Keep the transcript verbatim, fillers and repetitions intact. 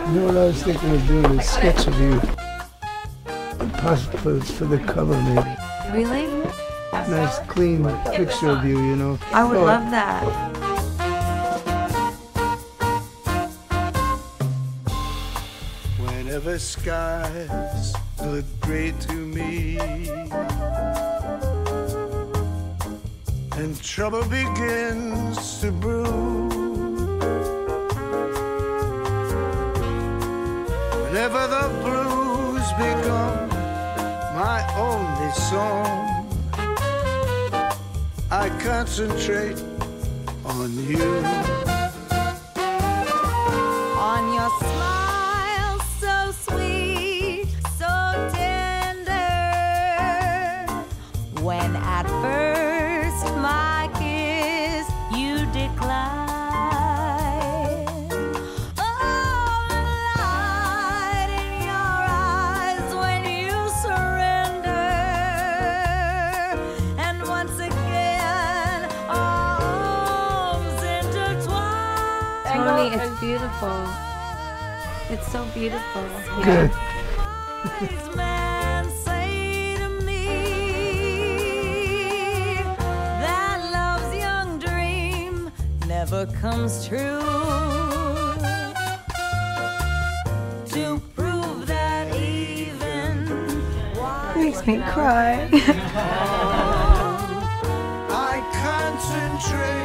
You know what I was thinking of doing? A sketch of you. Possibly for the cover, maybe. Really? Nice, clean picture of you, you know. I would Oh, love that. Whenever skies look gray to me and trouble begins to brew, whenever the blues become my only song, I concentrate on you. On your smile, so sweet, so tender. When at first my kiss you declined. Oh, the light in your eyes when you surrender. And once again, our arms intertwine. Tony, it's beautiful. It's so beautiful. good. Wise men say to me that love's young dream never comes true. To prove that even Makes me cry. I concentrate